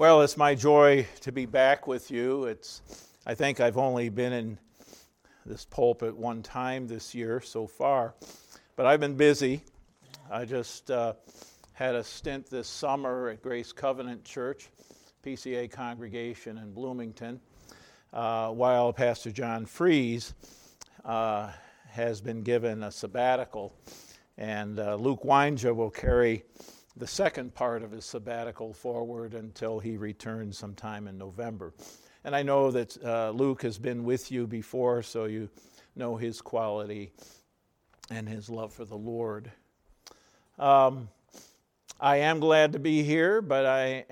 Well, it's my joy to be back with you. I think I've only been in this pulpit one time this year so far, but I've been busy. I just had a stint this summer at Grace Covenant Church, PCA congregation in Bloomington, while Pastor John Fries has been given a sabbatical, and Luke Weinja will carry the second part of his sabbatical forward until he returns sometime in November. And I know that Luke has been with you before, so you know his quality and his love for the Lord. I am glad to be here, but I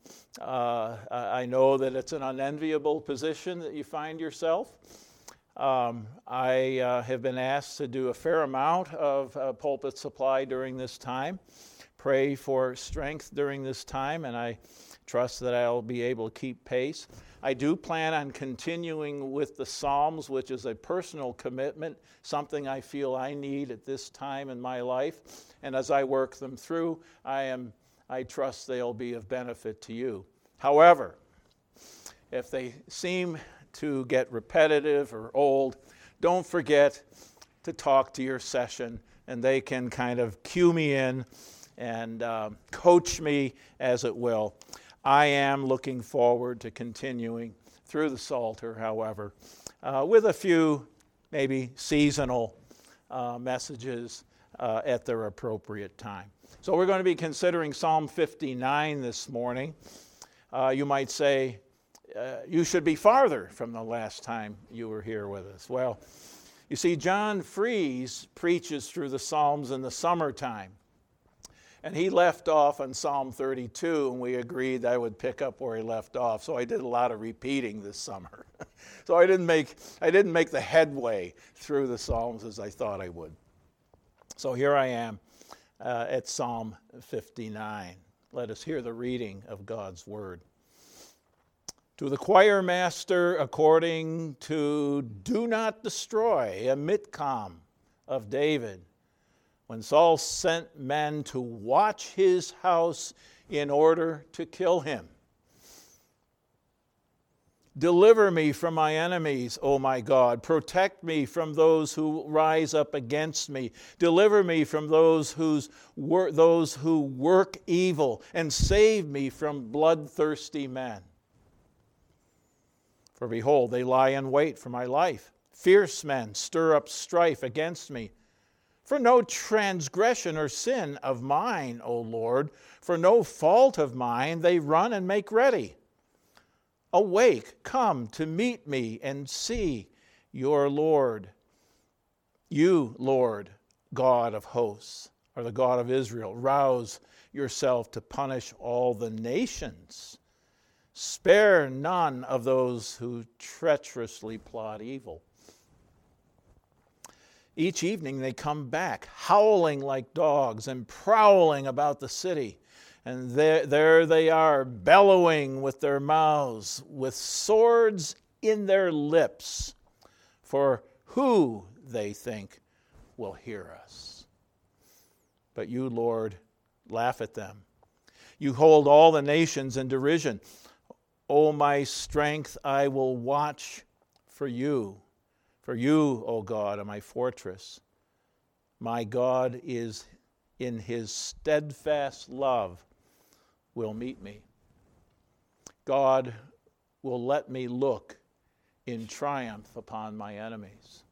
know that it's an unenviable position that you find yourself. I have been asked to do a fair amount of pulpit supply during this time. Pray for strength during this time, and I trust that I'll be able to keep pace. I do plan on continuing with the Psalms, which is a personal commitment, something I feel I need at this time in my life. And as I work them through, I trust they'll be of benefit to you. However, if they seem to get repetitive or old, don't forget to talk to your session, and they can kind of cue me in and coach me as it will. I am looking forward to continuing through the Psalter, however, with a few maybe seasonal messages at their appropriate time. So we're going to be considering Psalm 59 this morning. You might say, you should be farther from the last time you were here with us. Well, you see, John Fries preaches through the Psalms in the summertime. And he left off on Psalm 32, and we agreed I would pick up where he left off. So I did a lot of repeating this summer. So I didn't make the headway through the Psalms as I thought I would. So here I am at Psalm 59. Let us hear the reading of God's Word. To the choir master, according to Do Not Destroy, a Mitkam of David, when Saul sent men to watch his house in order to kill him. Deliver me from my enemies, O my God. Protect me from those who rise up against me. Deliver me from those who work evil, and save me from bloodthirsty men. For behold, they lie in wait for my life. Fierce men stir up strife against me. For no transgression or sin of mine, O Lord, for no fault of mine, they run and make ready. Awake, come to meet me, and see your Lord. You, Lord, God of hosts, are the God of Israel. Rouse yourself to punish all the nations. Spare none of those who treacherously plot evil. Each evening they come back, howling like dogs and prowling about the city. And there they are, bellowing with their mouths, with swords in their lips. For who, they think, will hear us? But you, Lord, laugh at them. You hold all the nations in derision. O my strength, I will watch for you. For you, O God, are my fortress. My God is in his steadfast love will meet me. God will let me look in triumph upon my enemies.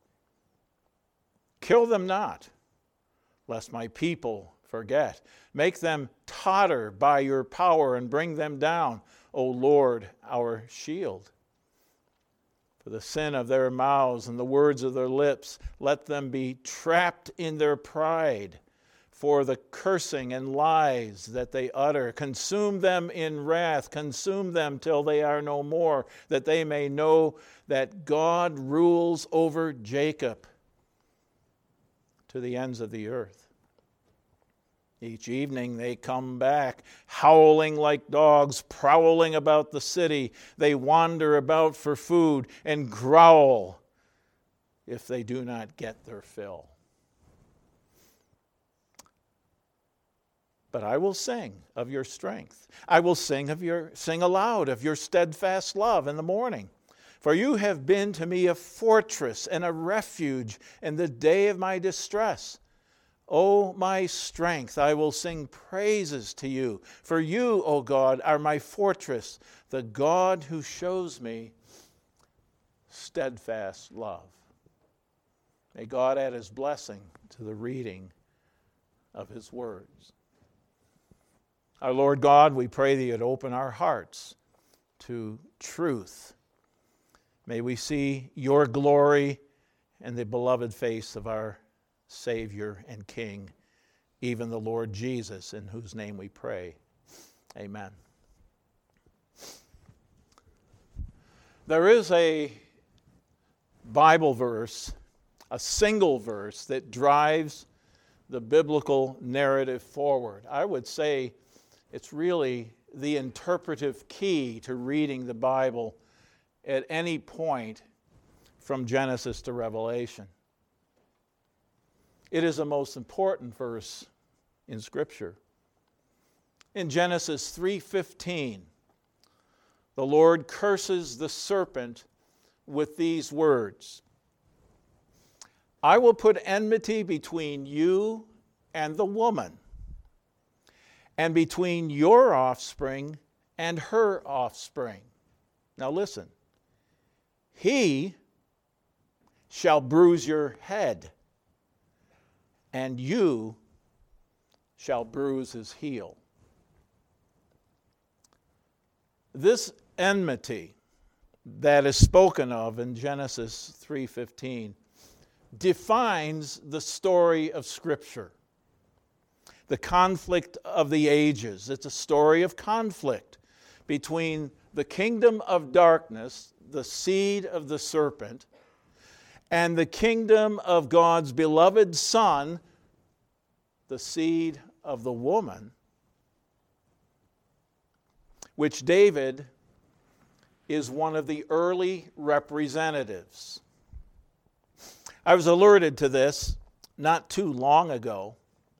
Kill them not, lest my people forget. Make them totter by your power and bring them down, O Lord, our shield. For the sin of their mouths and the words of their lips, let them be trapped in their pride. For the cursing and lies that they utter, consume them in wrath, consume them till they are no more, that they may know that God rules over Jacob to the ends of the earth. Each evening they come back, howling like dogs, prowling about the city. They wander about for food and growl if they do not get their fill. but I will sing of your strength. I will sing aloud of your steadfast love in the morning. For you have been to me a fortress and a refuge in the day of my distress. O my strength, I will sing praises to you. For you, O God, are my fortress, the God who shows me steadfast love. May God add his blessing to the reading of his words. Our Lord God, we pray that you'd open our hearts to truth. May we see your glory and the beloved face of our Savior and King, even the Lord Jesus, in whose name we pray. Amen. There is a Bible verse, a single verse, that drives the biblical narrative forward. I would say it's really the interpretive key to reading the Bible at any point from Genesis to Revelation. It is the most important verse in Scripture. In Genesis 3:15, the Lord curses the serpent with these words, I will put enmity between you and the woman, and between your offspring and her offspring. Now listen. He shall bruise your head, and you shall bruise his heel. This enmity that is spoken of in Genesis 3:15 defines the story of Scripture. The conflict of the ages. It's a story of conflict between the kingdom of darkness, the seed of the serpent, and the kingdom of God's beloved Son, the seed of the woman, which David is one of the early representatives. I was alerted to this not too long ago,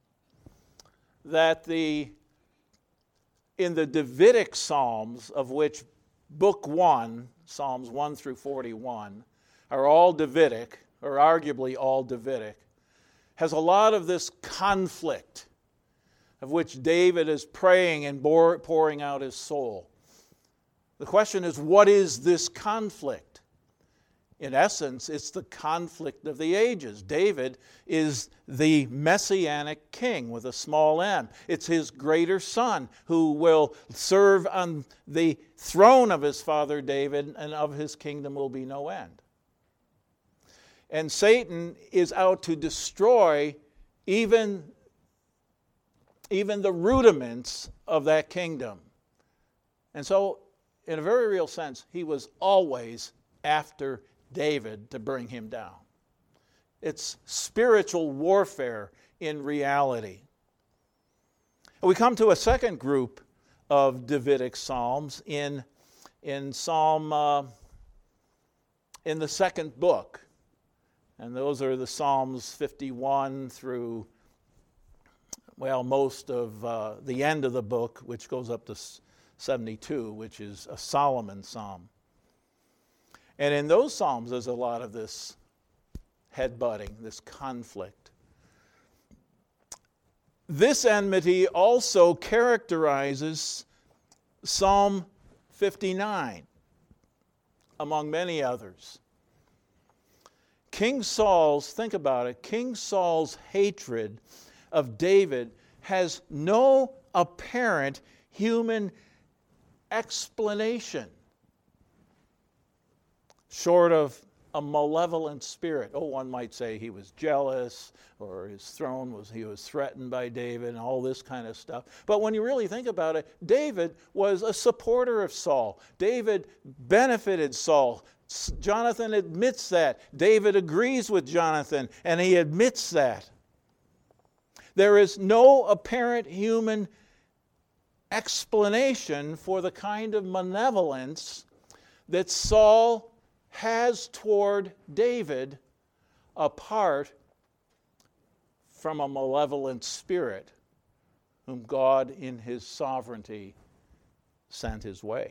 that in the Davidic Psalms, of which Book 1, Psalms 1 through 41, are all Davidic, or arguably all Davidic, has a lot of this conflict of which David is praying and pouring out his soul. The question is, what is this conflict? In essence, it's the conflict of the ages. David is the messianic king with a small m. It's his greater son who will serve on the throne of his father David, and of his kingdom will be no end. And Satan is out to destroy even the rudiments of that kingdom. And so, in a very real sense, he was always after David to bring him down. It's spiritual warfare in reality. We come to a second group of Davidic psalms in the second book. And those are the Psalms 51 through, most of the end of the book, which goes up to 72, which is a Solomon psalm. And in those psalms, there's a lot of this headbutting, this conflict. This enmity also characterizes Psalm 59, among many others. King Saul's hatred of David has no apparent human explanation, short of a malevolent spirit. One might say he was jealous, or his throne he was threatened by David, and all this kind of stuff. But when you really think about it, David was a supporter of Saul. David benefited Saul. Jonathan admits that. David agrees with Jonathan, and he admits that. There is no apparent human explanation for the kind of malevolence that Saul has toward David apart from a malevolent spirit whom God in his sovereignty sent his way.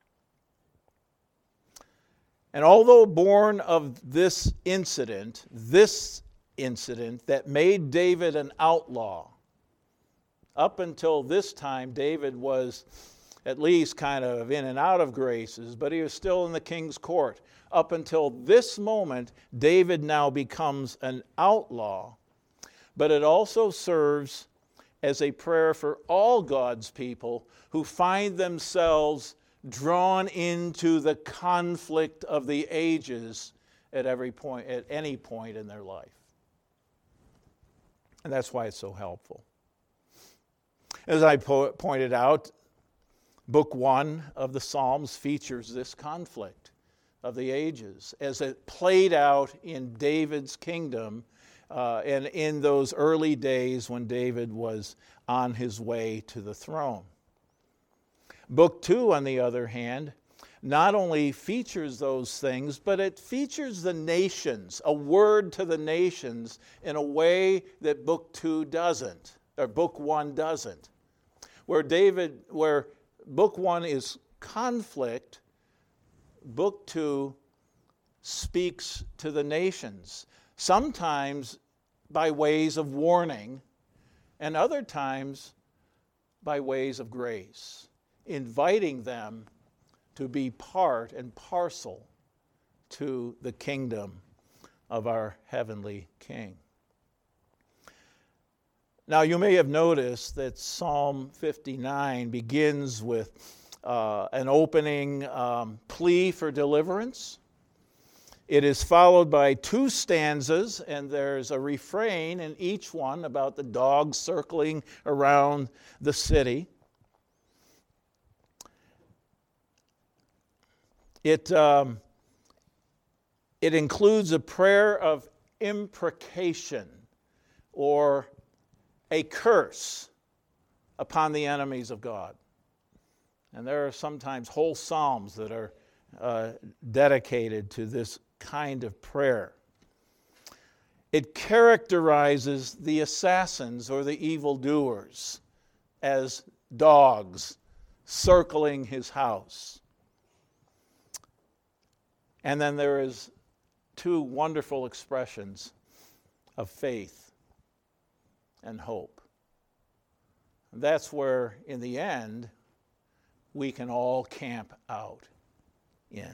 And although born of this incident that made David an outlaw, up until this time, David was at least kind of in and out of graces, but he was still in the king's court. Up until this moment, David now becomes an outlaw, but it also serves as a prayer for all God's people who find themselves drawn into the conflict of the ages at any point in their life. And that's why it's so helpful. As I pointed out, Book 1 of the Psalms features this conflict of the ages as it played out in David's kingdom and in those early days when David was on his way to the throne. Book 2, on the other hand, not only features those things, but it features the nations, a word to the nations, in a way that Book 2 doesn't, or Book 1 doesn't. Where Book 1 is conflict, Book 2 speaks to the nations, sometimes by ways of warning, and other times by ways of grace, inviting them to be part and parcel to the kingdom of our heavenly King. Now, you may have noticed that Psalm 59 begins with an opening plea for deliverance. It is followed by 2 stanzas, and there's a refrain in each one about the dogs circling around the city. It includes a prayer of imprecation or a curse upon the enemies of God. And there are sometimes whole psalms that are dedicated to this kind of prayer. It characterizes the assassins or the evildoers as dogs circling his house. And then there is 2 wonderful expressions of faith and hope. That's where, in the end, we can all camp out in.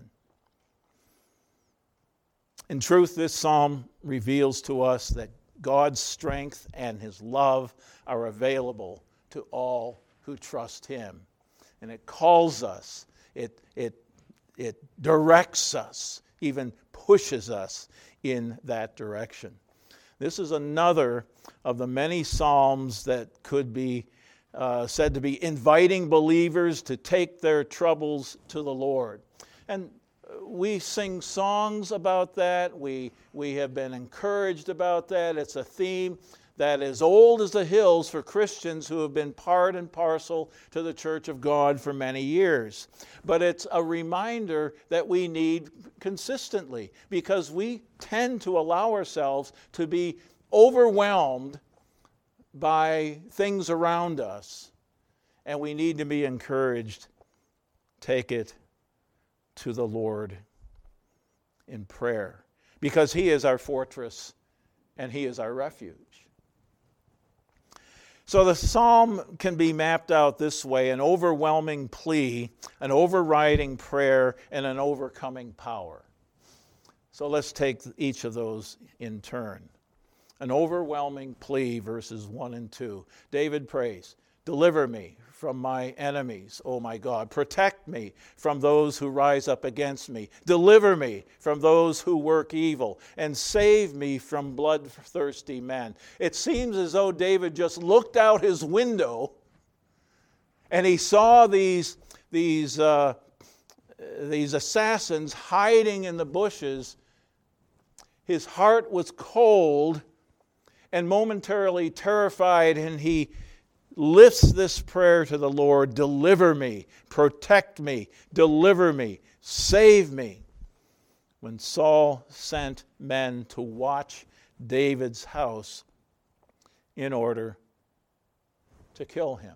In truth, this psalm reveals to us that God's strength and his love are available to all who trust him. And it calls us, it directs us, even pushes us in that direction. This is another of the many psalms that could be said to be inviting believers to take their troubles to the Lord. And we sing songs about that. We have been encouraged about that. It's a theme that is old as the hills for Christians who have been part and parcel to the Church of God for many years. But it's a reminder that we need consistently, because we tend to allow ourselves to be overwhelmed by things around us, and we need to be encouraged. Take it to the Lord in prayer, because he is our fortress and he is our refuge. So the psalm can be mapped out this way: an overwhelming plea, an overriding prayer, and an overcoming power. So let's take each of those in turn. An overwhelming plea, verses 1 and 2. David prays, "Deliver me from my enemies, O my God. Protect me from those who rise up against me. Deliver me from those who work evil, and save me from bloodthirsty men." It seems as though David just looked out his window and he saw these assassins hiding in the bushes. His heart was cold and momentarily terrified, and he lifts this prayer to the Lord: "Deliver me, protect me, deliver me, save me." When Saul sent men to watch David's house in order to kill him.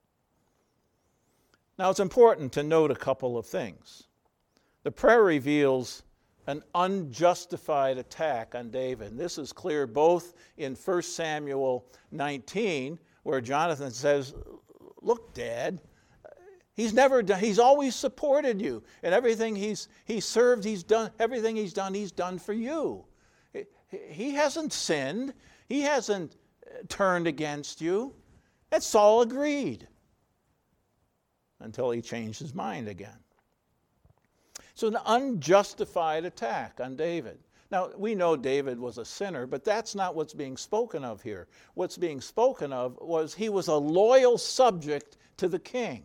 Now, it's important to note a couple of things. The prayer reveals an unjustified attack on David. And this is clear both in 1 Samuel 19, where Jonathan says, look, Dad, he's always supported you. And everything he's served, he's done, everything he's done for you. He hasn't sinned. He hasn't turned against you. And Saul agreed until he changed his mind again. So an unjustified attack on David. Now, we know David was a sinner, but that's not what's being spoken of here. What's being spoken of was he was a loyal subject to the king.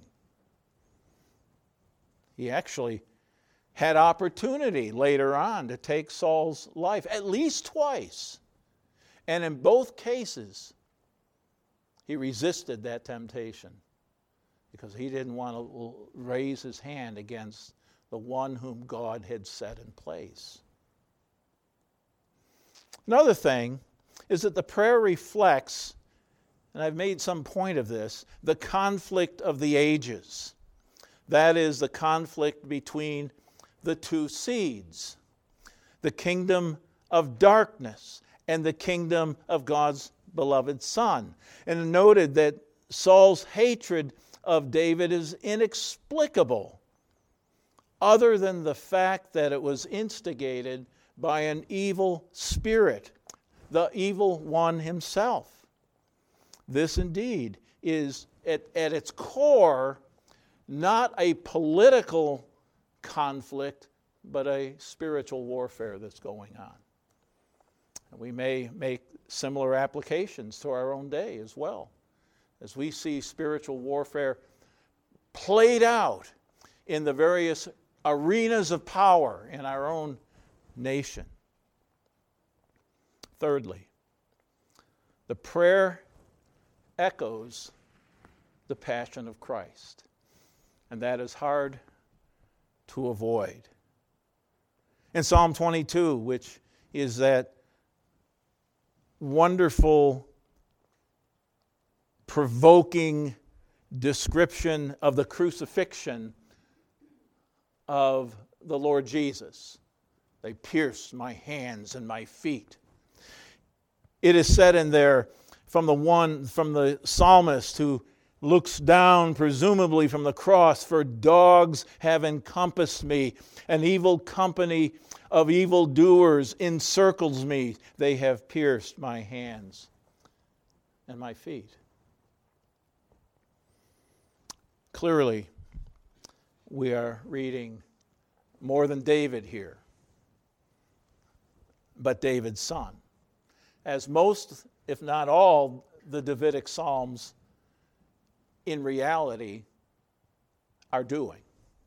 He actually had opportunity later on to take Saul's life, at least twice. And in both cases, he resisted that temptation because he didn't want to raise his hand against the one whom God had set in place. Another thing is that the prayer reflects, and I've made some point of this, the conflict of the ages. That is the conflict between the two seeds, the kingdom of darkness and the kingdom of God's beloved Son. And noted that Saul's hatred of David is inexplicable, other than the fact that it was instigated by an evil spirit, the evil one himself. This indeed is at its core not a political conflict, but a spiritual warfare that's going on. And we may make similar applications to our own day as well, as we see spiritual warfare played out in the various arenas of power in our own nation. Thirdly, the prayer echoes the passion of Christ, and that is hard to avoid. In Psalm 22, which is that wonderful, provoking description of the crucifixion of the Lord Jesus. They pierced my hands and my feet. It is said in there from the psalmist who looks down, presumably from the cross, for dogs have encompassed me. An evil company of evildoers encircles me. They have pierced my hands and my feet. Clearly, we are reading more than David here, but David's son. As most, if not all, the Davidic Psalms in reality are doing.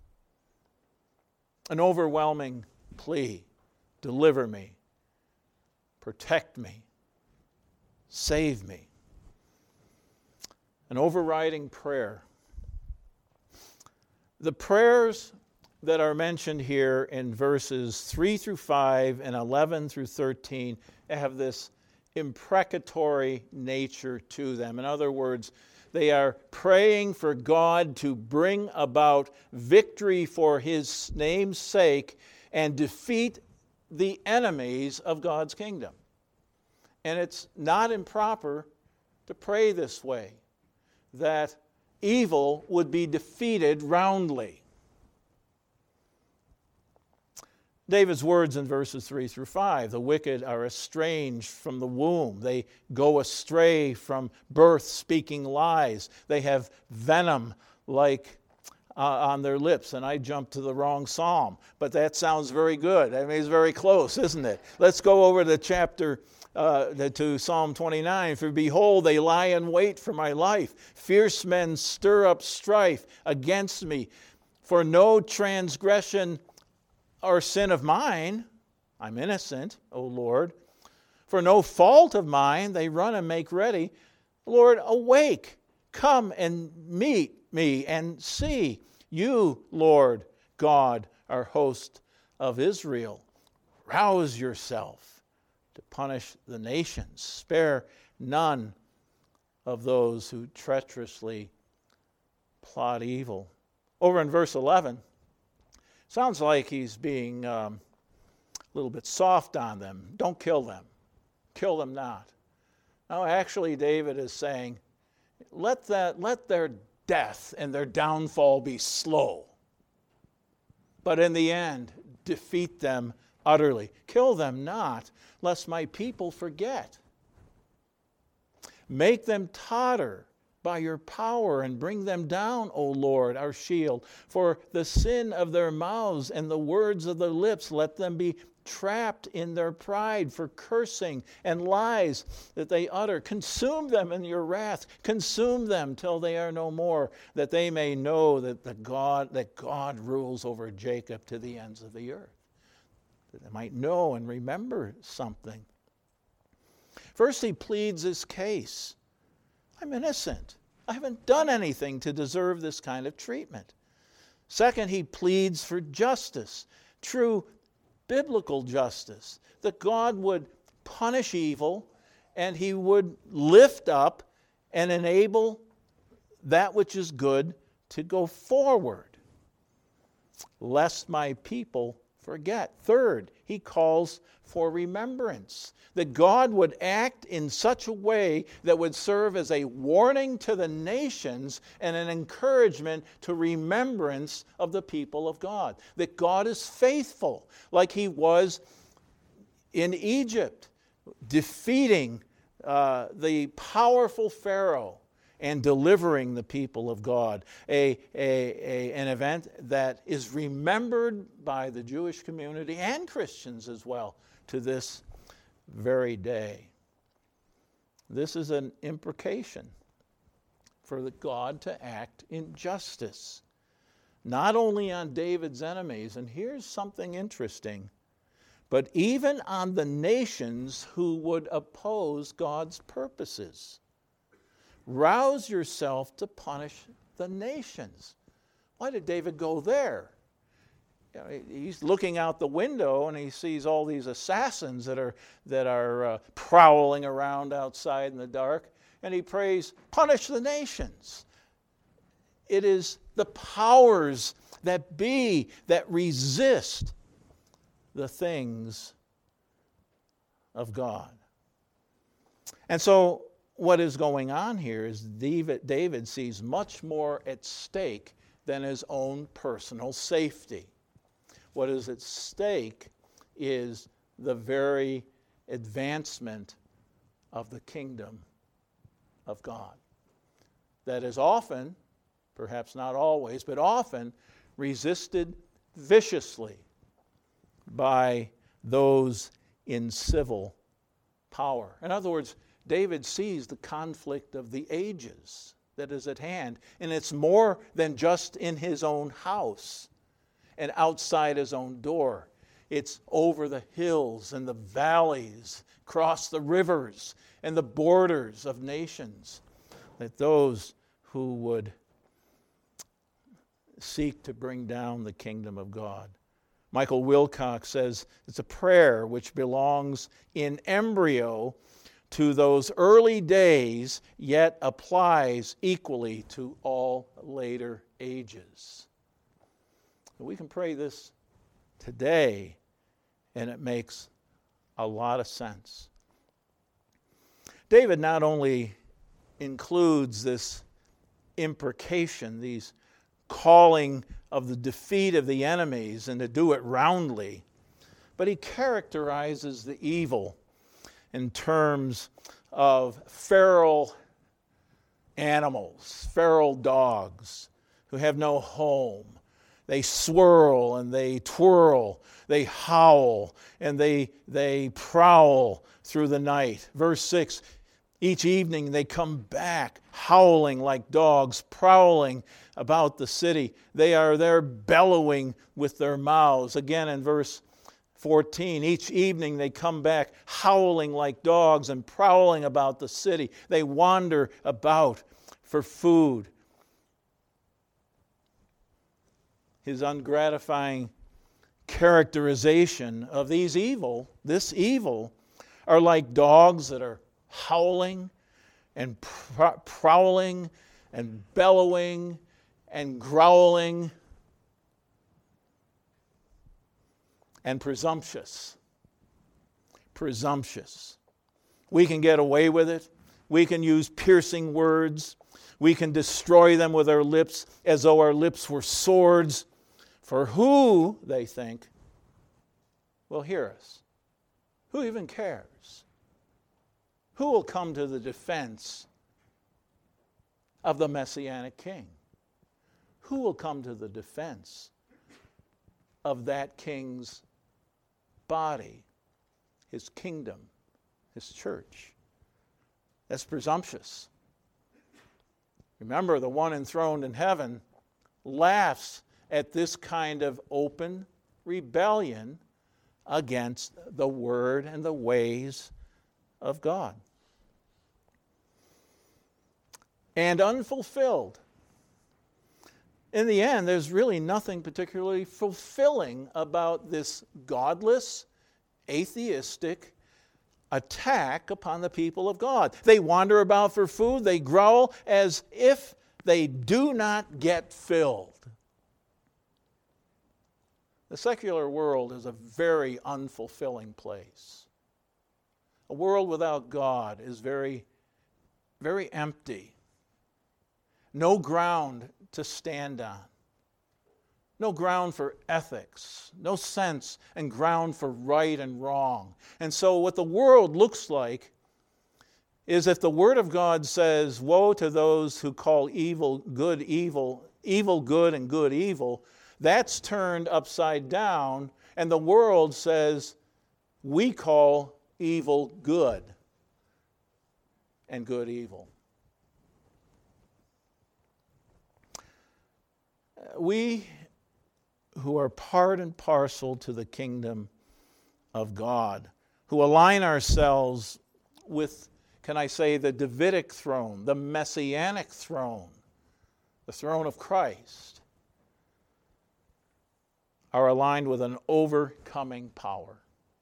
An overwhelming plea, deliver me, protect me, save me. An overriding prayer. The prayers that are mentioned here in verses 3 through 5 and 11 through 13 have this imprecatory nature to them. In other words, they are praying for God to bring about victory for His name's sake and defeat the enemies of God's kingdom. And it's not improper to pray this way, that evil would be defeated roundly. David's words in verses 3 through 5, the wicked are estranged from the womb. They go astray from birth, speaking lies. They have venom like on their lips. And I jumped to the wrong psalm, but that sounds very good. I mean, it's very close, isn't it? Let's go over to to Psalm 29. For behold, they lie in wait for my life. Fierce men stir up strife against me. For no transgression or sin of mine, I'm innocent, O Lord. For no fault of mine, they run and make ready. Lord, awake, come and meet me and see. You, Lord God, our host of Israel. Rouse yourself to punish the nations. Spare none of those who treacherously plot evil. Over in verse 11, sounds like he's being a little bit soft on them. Don't kill them. Kill them not. No, actually, David is saying, let their death and their downfall be slow. But in the end, defeat them utterly. Kill them not, lest my people forget. Make them totter by your power and bring them down, O Lord, our shield. For the sin of their mouths and the words of their lips, let them be trapped in their pride for cursing and lies that they utter. Consume them in your wrath. Consume them till they are no more, that they may know that God rules over Jacob to the ends of the earth. That they might know and remember something. First, he pleads his case. I'm innocent. I haven't done anything to deserve this kind of treatment. Second, he pleads for justice, true biblical justice, that God would punish evil and he would lift up and enable that which is good to go forward, lest my people forget. Third, he calls for remembrance, that God would act in such a way that would serve as a warning to the nations and an encouragement to remembrance of the people of God. That God is faithful, like he was in Egypt, defeating the powerful Pharaoh and delivering the people of God. An event that is remembered by the Jewish community and Christians as well to this very day. This is an imprecation for God to act in justice, not only on David's enemies, and here's something interesting, but even on the nations who would oppose God's purposes. Rouse yourself to punish the nations. Why did David go there? He's looking out the window and he sees all these assassins that are prowling around outside in the dark, and he prays, punish the nations. It is the powers that be that resist the things of God. And so what is going on here is David sees much more at stake than his own personal safety. What is at stake is the very advancement of the kingdom of God. That is often, perhaps not always, but often resisted viciously by those in civil power. In other words, David sees the conflict of the ages that is at hand, and it's more than just in his own house and outside his own door. It's over the hills and the valleys, across the rivers and the borders of nations, that those who would seek to bring down the kingdom of God. Michael Wilcox says it's a prayer which belongs in embryo to those early days, yet applies equally to all later ages. We can pray this today, and it makes a lot of sense. David not only includes this imprecation, these calling of the defeat of the enemies and to do it roundly, but he characterizes the evil in terms of feral animals, feral dogs who have no home. They swirl and they twirl, they howl, and they prowl through the night. Verse 6, each evening they come back howling like dogs, prowling about the city. They are there bellowing with their mouths. Again in verse 14, each evening they come back howling like dogs and prowling about the city. They wander about for food. His ungratifying characterization of this evil, are like dogs that are howling, and prowling and bellowing and growling and presumptuous. Presumptuous. We can get away with it. We can use piercing words. We can destroy them with our lips as though our lips were swords. For who, they think, will hear us? Who even cares? Who will come to the defense of the Messianic King? Who will come to the defense of that King's body, his kingdom, his church? That's presumptuous. Remember, the one enthroned in heaven laughs at this kind of open rebellion against the word and the ways of God. And unfulfilled. In the end, there's really nothing particularly fulfilling about this godless, atheistic attack upon the people of God. They wander about for food. They growl as if they do not get filled. The secular world is a very unfulfilling place. A world without God is very, very empty. No ground to stand on. No ground for ethics. No sense and ground for right and wrong. And so what the world looks like is if the Word of God says, woe to those who call evil good, evil good, and good evil, that's turned upside down, and the world says, we call evil good and good evil. We who are part and parcel to the kingdom of God, who align ourselves with, can I say, the Davidic throne, the Messianic throne, the throne of Christ, are aligned with an overcoming power.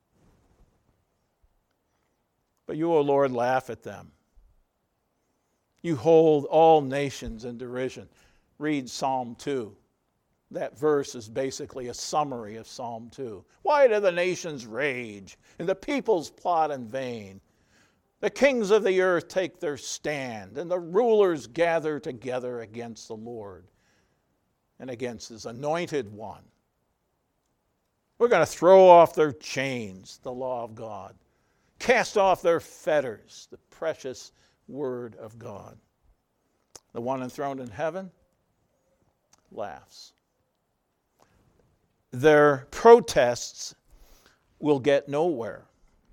But you, O Lord, laugh at them. You hold all nations in derision. Read Psalm 2. That verse is basically a summary of Psalm 2. Why do the nations rage and the peoples plot in vain? The kings of the earth take their stand, and the rulers gather together against the Lord and against his anointed one. We're going to throw off their chains, the law of God. Cast off their fetters, the precious word of God. The one enthroned in heaven laughs. Their protests will get nowhere.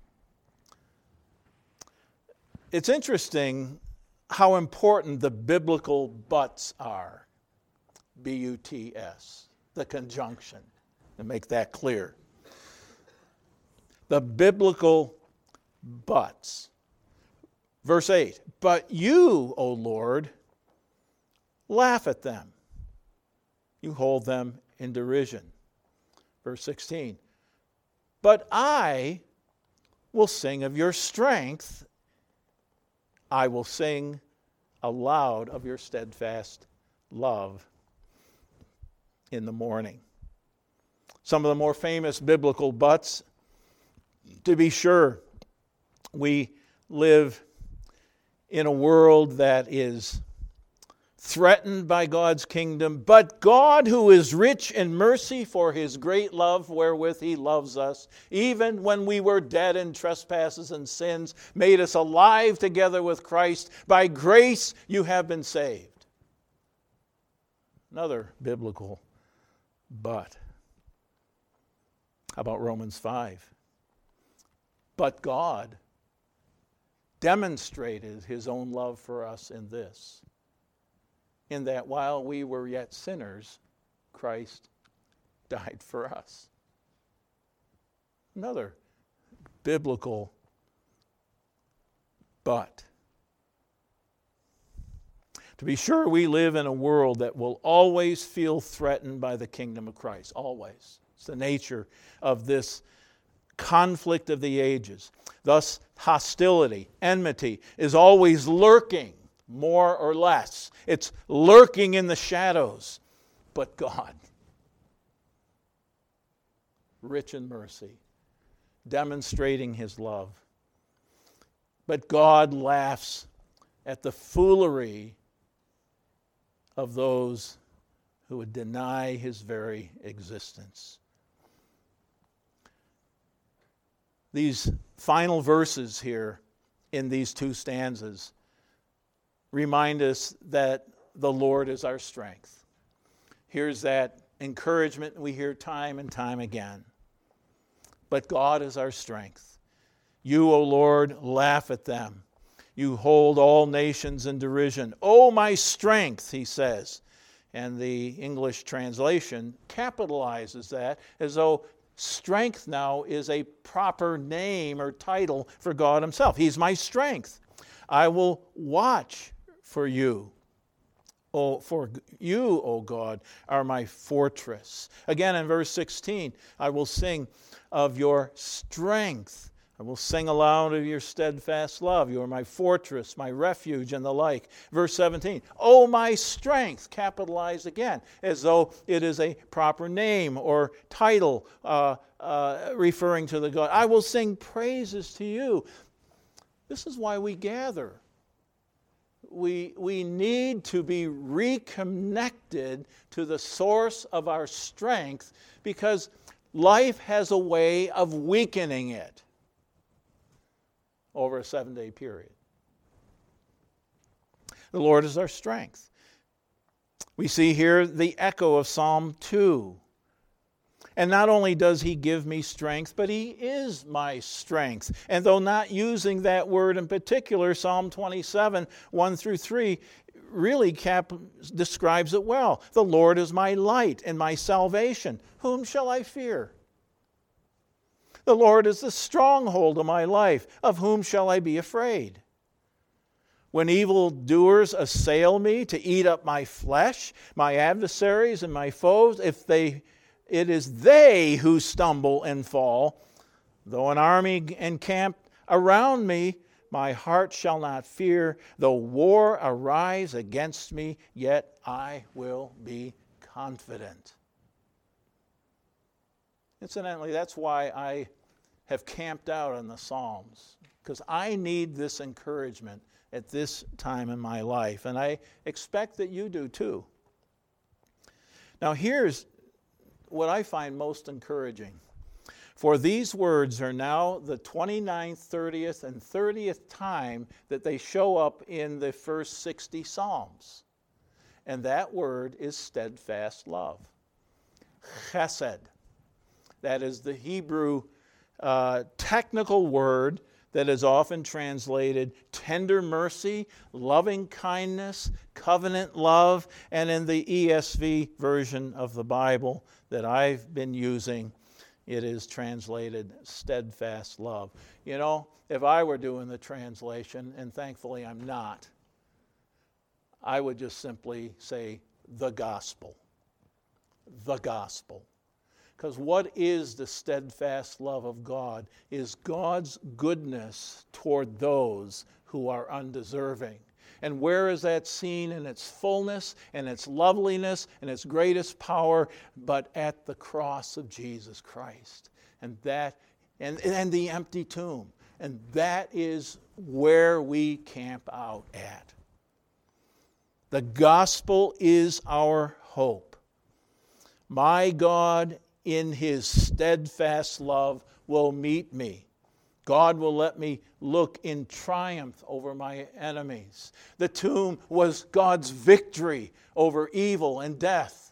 It's interesting how important the biblical buts are. B-U-T-S, the conjunction, to make that clear. The biblical buts. Verse 8, but you, O Lord, laugh at them. You hold them in derision. Verse 16, but I will sing of your strength. I will sing aloud of your steadfast love in the morning. Some of the more famous biblical buts. To be sure, we live in a world that is threatened by God's kingdom, but God, who is rich in mercy for his great love wherewith he loves us, even when we were dead in trespasses and sins, made us alive together with Christ. By grace you have been saved. Another biblical but. How about Romans 5? But God demonstrated his own love for us in this, in that while we were yet sinners, Christ died for us. Another biblical but. To be sure, we live in a world that will always feel threatened by the kingdom of Christ. Always. It's the nature of this conflict of the ages. Thus, hostility, enmity is always lurking, more or less. It's lurking in the shadows. But God, rich in mercy, demonstrating his love. But God laughs at the foolery of those who would deny his very existence. These final verses here in these two stanzas remind us that the Lord is our strength. Here's that encouragement we hear time and time again. But God is our strength. You, O Lord, laugh at them. You hold all nations in derision. O my strength, he says. And the English translation capitalizes that as though strength now is a proper name or title for God himself. He's my strength. I will watch for you. Oh, for you, O God, are my fortress. Again in verse 16, I will sing of your strength. I will sing aloud of your steadfast love. You are my fortress, my refuge, and the like. Verse 17, oh, my strength, capitalized again, as though it is a proper name or title referring to the God. I will sing praises to you. This is why we gather. We need to be reconnected to the source of our strength because life has a way of weakening it over a 7-day period. The Lord is our strength. We see here the echo of Psalm 2. And not only does he give me strength, but he is my strength. And though not using that word in particular, Psalm 27, 1 through 3, really describes it well. The Lord is my light and my salvation. Whom shall I fear? The Lord is the stronghold of my life. Of whom shall I be afraid? When evildoers assail me to eat up my flesh, my adversaries and my foes, it is they who stumble and fall. Though an army encamp around me, my heart shall not fear. Though war arise against me, yet I will be confident. Incidentally, that's why I have camped out on the Psalms, because I need this encouragement at this time in my life, and I expect that you do too. Now here's what I find most encouraging. For these words are now the 29th, 30th, and 30th time that they show up in the first 60 Psalms. And that word is steadfast love. Chesed. That is the Hebrew technical word that is often translated tender mercy, loving kindness, covenant love, and in the ESV version of the Bible that I've been using, it is translated steadfast love. You know, if I were doing the translation, and thankfully I'm not, I would just simply say the gospel. The gospel. Because what is the steadfast love of God is God's goodness toward those who are undeserving. And where is that seen in its fullness and its loveliness and its greatest power but at the cross of Jesus Christ? And the empty tomb. And that is where we camp out at. The gospel is our hope. My God in his steadfast love will meet me. God will let me look in triumph over my enemies. The tomb was God's victory over evil and death.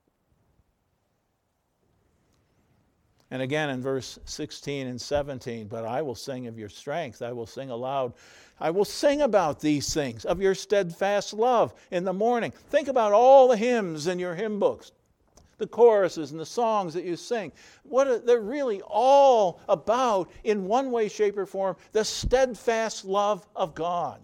And again in verse 16 and 17, but I will sing of your strength. I will sing aloud. I will sing about these things, of your steadfast love in the morning. Think about all the hymns in your hymn books. The choruses and the songs that you sing, they're really all about, in one way, shape, or form, the steadfast love of God.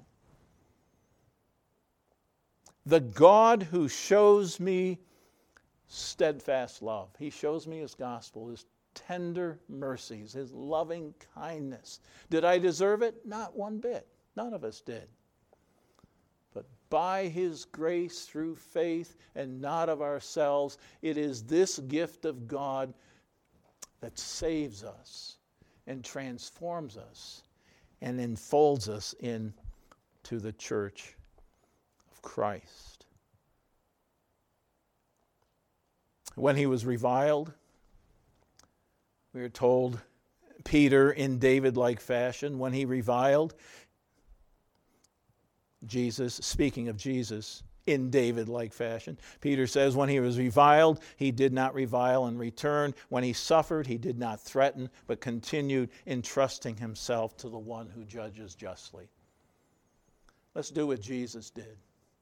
The God who shows me steadfast love. He shows me his gospel, his tender mercies, his loving kindness. Did I deserve it? Not one bit. None of us did. But by his grace through faith and not of ourselves, it is this gift of God that saves us and transforms us and enfolds us into the church of Christ. When he was reviled, we are told Peter, in David-like fashion, when he reviled, Jesus, speaking of Jesus, in David-like fashion, Peter says, when he was reviled, he did not revile in return. When he suffered, he did not threaten, but continued entrusting himself to the one who judges justly. Let's do what Jesus did.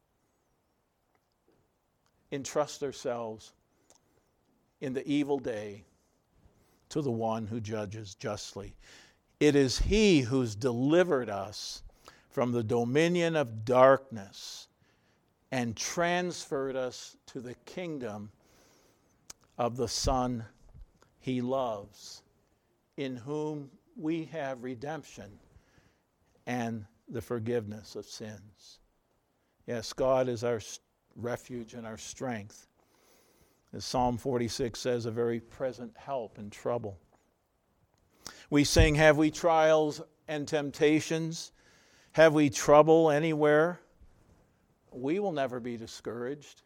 Entrust ourselves in the evil day to the one who judges justly. It is he who's delivered us from the dominion of darkness and transferred us to the kingdom of the Son he loves, in whom we have redemption and the forgiveness of sins. Yes, God is our refuge and our strength. As Psalm 46 says, a very present help in trouble. We sing, have we trials and temptations? Have we trouble anywhere? We will never be discouraged.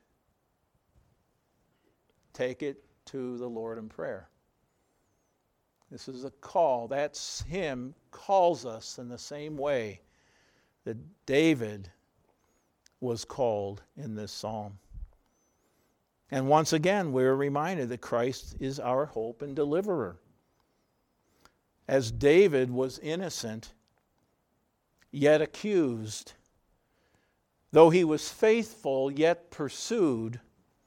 Take it to the Lord in prayer. This is a call. That's him calls us in the same way that David was called in this psalm. And once again, we're reminded that Christ is our hope and deliverer. As David was innocent, yet accused, though he was faithful, yet pursued,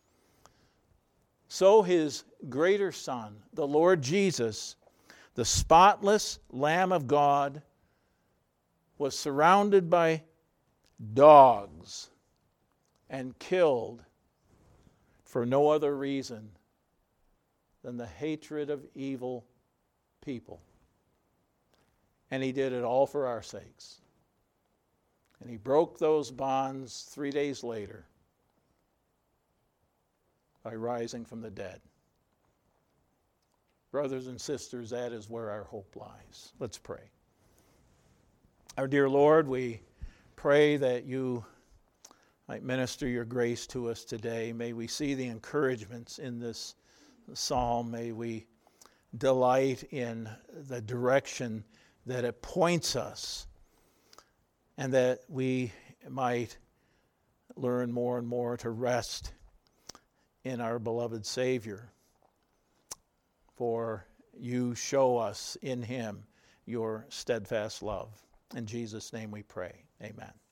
so his greater Son, the Lord Jesus, the spotless Lamb of God, was surrounded by dogs and killed for no other reason than the hatred of evil people. And he did it all for our sakes. And he broke those bonds 3 days later by rising from the dead. Brothers and sisters, that is where our hope lies. Let's pray. Our dear Lord, we pray that you might minister your grace to us today. May we see the encouragements in this psalm. May we delight in the direction that it points us, and that we might learn more and more to rest in our beloved Savior. For you show us in him your steadfast love. In Jesus' name we pray. Amen.